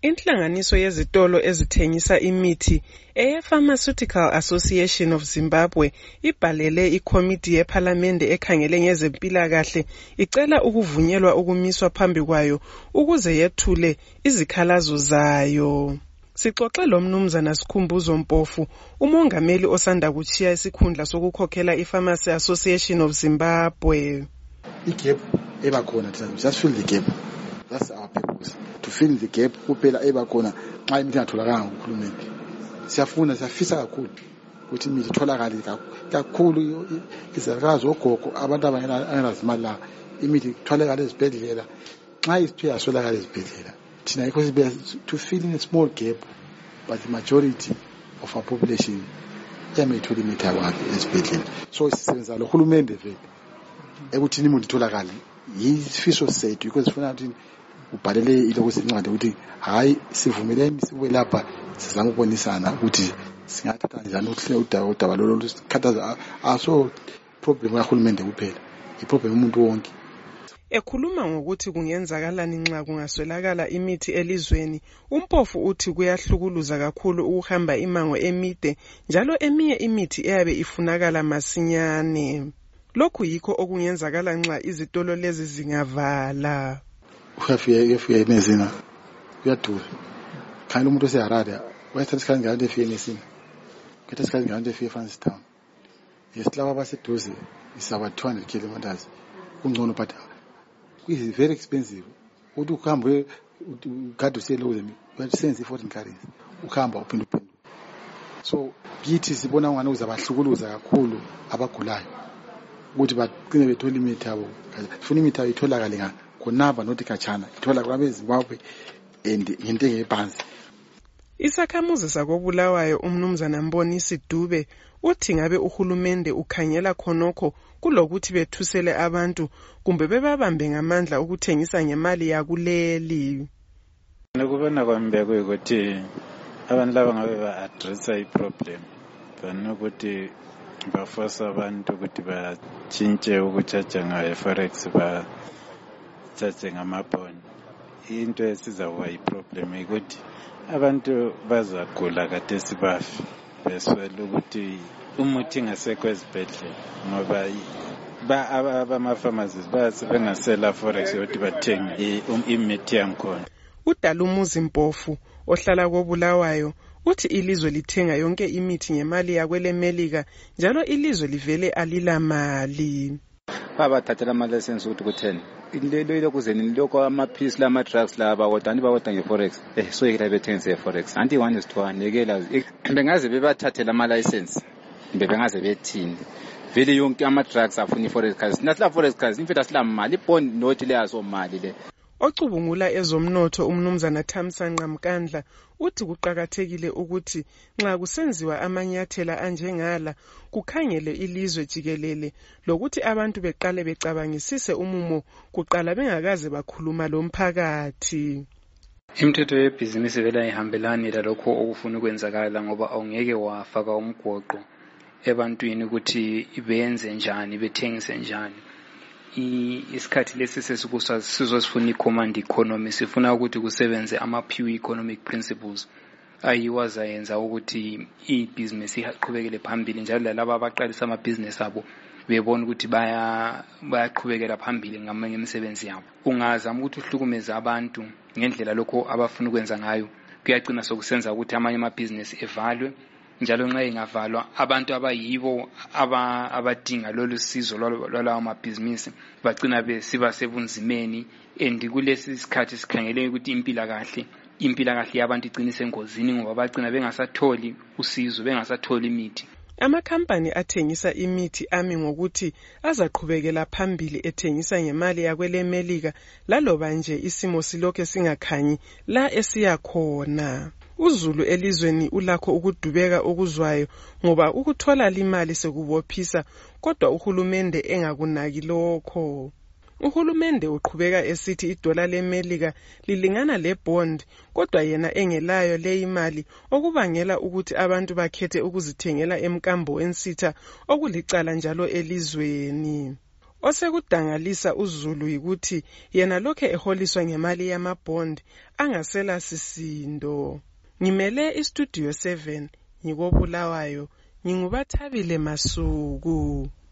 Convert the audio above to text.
Inhlanganiso yezitolo ezithengisa imithi eye-Pharmaceutical Association of Zimbabwe ibhalele ikomiti yePhalamende ekhangele ngezempilakahle icela ukuvunyelwa ukumiswa phambi kwayo ukuze yethule izikhalazo zayo. Sixoxe lo Mnumzana Sikhumbuzo Mpofu, umongameli osanda kuchiya isikhundla sokukhokhela iPharmacy Association of Zimbabwe. I-gap ebakhona thina just fill the gap. That's our purpose, to fill the gap kuphela ebakhona xa imithi ingatholakanga nguhulumende. Siyafisa kakhulu ukuthi imithi itholakale kakhulu, izakazi ogogo abantu abangenazimali la imithi itholakale ezibhedlela. Xa isithu yaswelakala ezibhedlela thina yikho sibe to fill in a small gap, but the majority of our population yayithola imithi yakhe ezibhedlela. So sisenza lo hulumende vele ekuthi imithi itholakale yifiso sethu, because sifuna ukuthi ubhalele ilokuzincwadi ukuthi hayi sivumeleni sibe lapha sizama ukubonisana ukuthi singathatha njani udaba lolu sikhathaza aso problem kahulumende kuphela, iproblem umuntu wonke. Ekhuluma ngokuthi kungenzakalani nxa kungaswelakala imithi elizweni, uMpofu uthi kuyahlukuluza kakhulu ukuhamba imango emide njalo eminye imithi eyabe ifunakala masinyane. Lokhu yikho okungenzakala nxa izitolo lezi zingavala. Uyafika emezini uyadura. Khani umuntu oseHarare wayethatha isikhathi ngalo efika emezini. Kwethatha isikhathi ngalo efika eFrancistown. Yesilawa baseduze is about 200 kilometers. Kungcono but it is very expensive. Uthi ukuhamba ukade useloze uyasenza i-foreign currency. Ukuhamba uphinde. So kithi sibona ngani uzabahlukuluza kakhulu abagulayo ukuthi bagcine bethola imithi yabo. Sifuna imithi yabo itholakale khonapha nothi khatshana, itholakala eZimbabwe and intengo ephansi. Isakhamuzi sakobulawayo uMnumzana Mbonisi Dube uthi ngabe uhulumende ukhangela khonokho kulokuthi bethusele abantu kumbe bebabambe ngamandla ukuthengisa ngemali yakuleli. Ukubona kwami bekuyikuthi abantu laba ngabe ba-addressa i-problem, banokuthi baforce abantu ukuthi batshintshe ukutshaja ngayo-forex batshaje ngamabhoni. Into esizakuba yi-problem ukuthi abantu bazagula kade sibafi beswele ukuthi umuthi ngasekho ezibhedlela ngoba abama-pharmacies bengasela forex ukuthi bathenge imithi yankhona. uDalumuzi Mpofu ohlala kobulawayo uthi ilizwe lithenga yonke imithi ngemali yakwele Melika njalo ilizwe livele alilamali. Babathathela ama-license ukuthi kutheni into kuzeni lokho amaphilisi lama drugs laba kodwa kodwa ngeforex so yikho bethengisa eforex anti 1 is to 1 yekela bengaze bebathathela ama-license bengaze bethini vele yonke ama drugs afuna iforex currency nathi la forex currency imfethu asilamali ibond nothi leyazo mali le. Ocubungula ezomnotho uMnumzana Thamsanqa Mkandla uthi kuqakathekile ukuthi nxa kusenziwa amanyathela anjengala kukhangele ilizwe jikelele lokuthi abantu beqale becabangisise umumo kuqala bengakaze bakhuluma lomphakathi. Imithetho yebhizinisi vele ihambelani lalokho okufuna ukwenzakala ngoba awungeke wafaka umgoqo ebantwini ukuthi benze njani bethengise njani. Isikhathi lesi sesikusa sizosifuna i-command economy, sifuna ukuthi kusebenze ama-pure economic principles ayiwazayenza ukuthi i-business iqhubekele phambili njalo laba abaqalisa ama-business abo bebona ukuthi bayaqhubekela phambili ngemisebenzi yabo. Ungazama ukuthi uhlukumeze abantu ngendlela lokho abafuna ukwenza ngayo kuyagcina sokusenza ukuthi amanye ama-business evalwe njalo nxa ingavalwa abantu abayibo abadinga lolu sizo lwalawo mabhizinisi bagcina besiba sebunzimeni. And kulesi sikhathi sikhangele ukuthi impilakahle yabantu igcina isengozini ngoba bagcina bengasatholi usizo, bengasatholi imithi. Amakhampani athengisa imithi ami ngokuthi azaqhubekela phambili ethengisa ngemali yakwele Melika laloba nje isimo silokho singakhanyi la esiya khona. Uzulu elizweni ulakho ukudubeka okuzwayo ngoba ukuthola imali sekubophisa kodwa uhulumende engakunaki lokho. Uhulumende uqhubeka esithi idola leMelika lilingana lebond kodwa yena engelayo leyi mali okubangela ukuthi abantu bakhethe ukuzithengela emkambo ensitha okulicala njalo elizweni. Osekudangalisa uZulu yikuthi yena lokhe eholiswa ngemali yamabond angasela sisindo. Ngimele iStudio 7 ngikobulawayo, nginguBathabile Masuku.